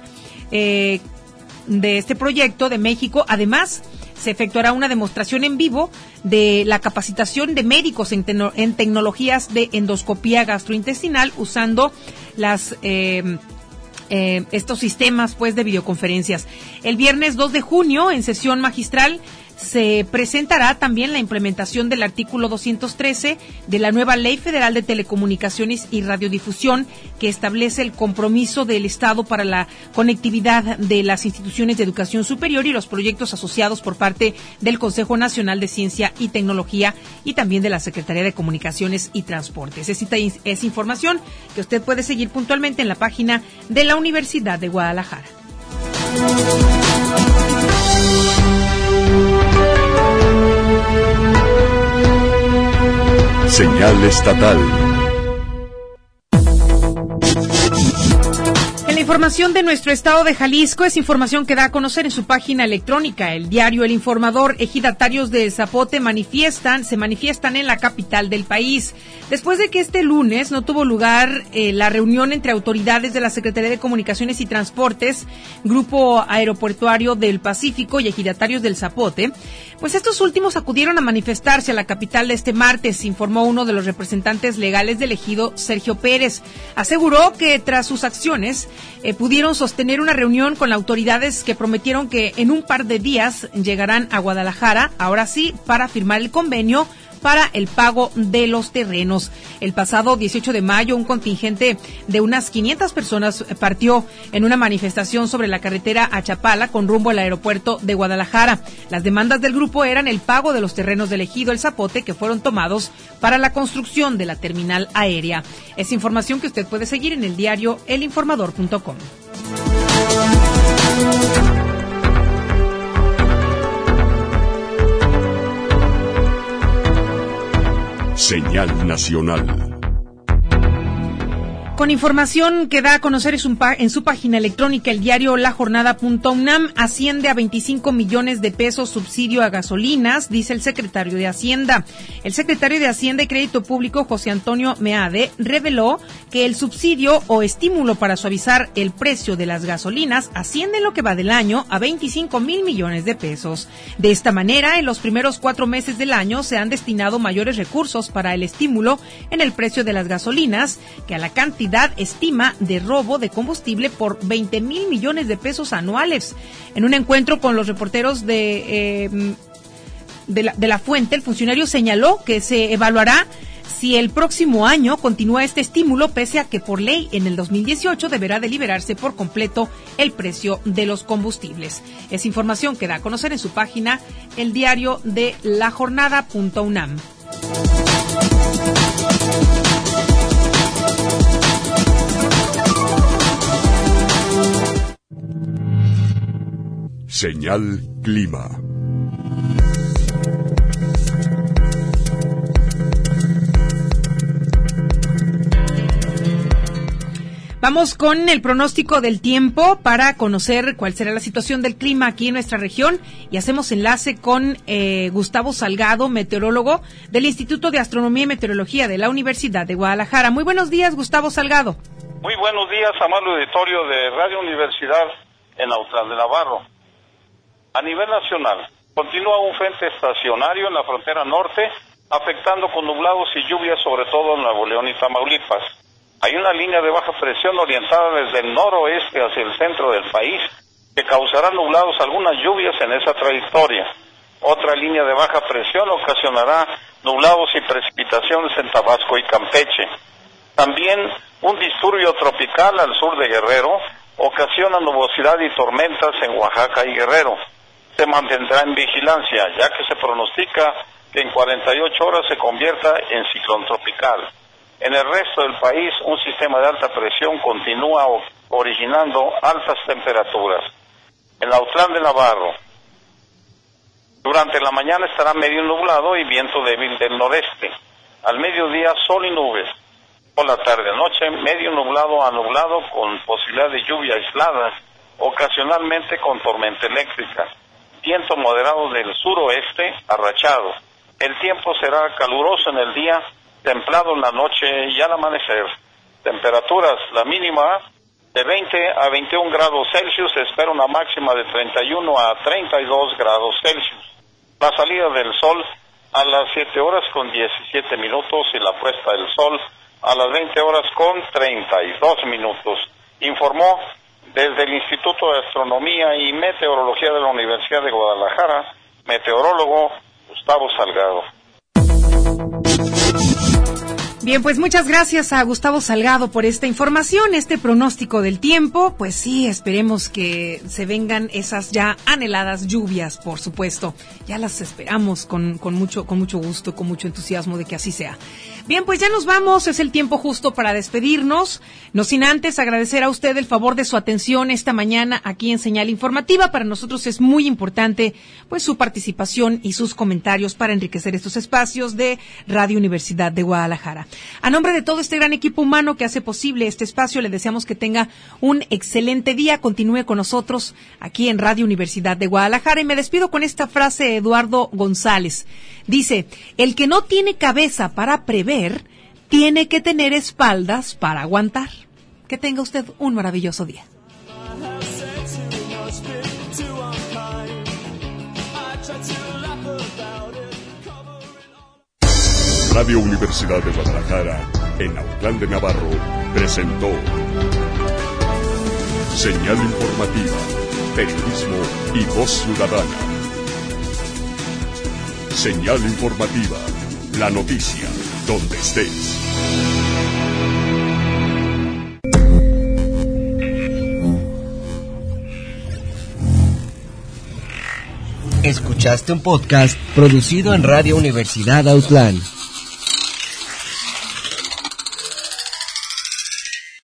de este proyecto de México. Además, se efectuará una demostración en vivo de la capacitación de médicos en tecnologías de endoscopía gastrointestinal usando estos sistemas pues de videoconferencias. El viernes 2 de junio, en sesión magistral, se presentará también la implementación del artículo 213 de la nueva Ley Federal de Telecomunicaciones y Radiodifusión, que establece el compromiso del Estado para la conectividad de las instituciones de educación superior y los proyectos asociados por parte del Consejo Nacional de Ciencia y Tecnología y también de la Secretaría de Comunicaciones y Transportes. Es información que usted puede seguir puntualmente en la página de la Universidad de Guadalajara. Señal estatal. En la información de nuestro estado de Jalisco es información que da a conocer en su página electrónica. El diario El Informador, ejidatarios de Zapote se manifiestan en la capital del país. Después de que este lunes no tuvo lugar la reunión entre autoridades de la Secretaría de Comunicaciones y Transportes, Grupo Aeroportuario del Pacífico y ejidatarios del Zapote, pues estos últimos acudieron a manifestarse a la capital de este martes, informó uno de los representantes legales del ejido, Sergio Pérez. Aseguró que tras sus acciones pudieron sostener una reunión con las autoridades que prometieron que en un par de días llegarán a Guadalajara, ahora sí, para firmar el convenio para el pago de los terrenos. El pasado 18 de mayo, un contingente de unas 500 personas partió en una manifestación sobre la carretera a Chapala con rumbo al aeropuerto de Guadalajara. Las demandas del grupo eran el pago de los terrenos del ejido El Zapote que fueron tomados para la construcción de la terminal aérea. Es información que usted puede seguir en el diario elinformador.com. Señal nacional. Con información que da a conocer en su página electrónica, el diario lajornada.unam, asciende a 25 millones de pesos subsidio a gasolinas, dice el secretario de Hacienda. El secretario de Hacienda y Crédito Público, José Antonio Meade, reveló que el subsidio o estímulo para suavizar el precio de las gasolinas asciende en lo que va del año a 25 mil millones de pesos. De esta manera, en los primeros 4 meses del año se han destinado mayores recursos para el estímulo en el precio de las gasolinas, que a la cantidad estima de robo de combustible por 20 mil millones de pesos anuales. En un encuentro con los reporteros de la fuente, el funcionario señaló que se evaluará si el próximo año continúa este estímulo, pese a que por ley en el 2018 deberá de liberarse por completo el precio de los combustibles. Es información que da a conocer en su página el diario de lajornada.unam. Señal Clima. Vamos con el pronóstico del tiempo para conocer cuál será la situación del clima aquí en nuestra región y hacemos enlace con Gustavo Salgado, meteorólogo del Instituto de Astronomía y Meteorología de la Universidad de Guadalajara. Muy buenos días, Gustavo Salgado. Muy buenos días, amable auditorio de Radio Universidad en Autlán de Navarro. A nivel nacional, Continúa un frente estacionario en la frontera norte, afectando con nublados y lluvias sobre todo en Nuevo León y Tamaulipas. Hay una línea de baja presión orientada desde el noroeste hacia el centro del país, que causará nublados, algunas lluvias en esa trayectoria. Otra línea de baja presión ocasionará nublados y precipitaciones en Tabasco y Campeche. También un disturbio tropical al sur de Guerrero ocasiona nubosidad y tormentas en Oaxaca y Guerrero. Se mantendrá en vigilancia, ya que se pronostica que en 48 horas se convierta en ciclón tropical. En el resto del país, un sistema de alta presión continúa originando altas temperaturas. En Autlán de Navarro, durante la mañana estará medio nublado y viento débil del noreste. Al mediodía, sol y nubes. Por la tarde-noche, medio nublado a nublado con posibilidad de lluvia aisladas, ocasionalmente con tormenta eléctrica. Viento moderado del suroeste a rachado. El tiempo será caluroso en el día, templado en la noche y al amanecer. Temperaturas, la mínima de 20 a 21 grados Celsius, se espera una máxima de 31 a 32 grados Celsius. La salida del sol a las 7 horas con 17 minutos y la puesta del sol a las 20 horas con 32 minutos. Informó desde el Instituto de Astronomía y Meteorología de la Universidad de Guadalajara, meteorólogo Gustavo Salgado. Bien, pues muchas gracias a Gustavo Salgado por esta información, este pronóstico del tiempo. Pues sí, esperemos que se vengan esas ya anheladas lluvias, por supuesto. Ya las esperamos con mucho gusto, con mucho entusiasmo de que así sea. Bien, pues ya nos vamos, es el tiempo justo para despedirnos, no sin antes agradecer a usted el favor de su atención esta mañana aquí en Señal Informativa. Para nosotros es muy importante pues su participación y sus comentarios para enriquecer estos espacios de Radio Universidad de Guadalajara. A nombre de todo este gran equipo humano que hace posible este espacio, le deseamos que tenga un excelente día. Continúe con nosotros aquí en Radio Universidad de Guadalajara y me despido con esta frase de Eduardo González. Dice, el que no tiene cabeza para prever, tiene que tener espaldas para aguantar. Que tenga usted un maravilloso día. Radio Universidad de Guadalajara, en Autlán de Navarro, presentó Señal Informativa, Periodismo y Voz Ciudadana. Señal Informativa, la noticia, donde estés. Escuchaste un podcast producido en Radio Universidad Autlán.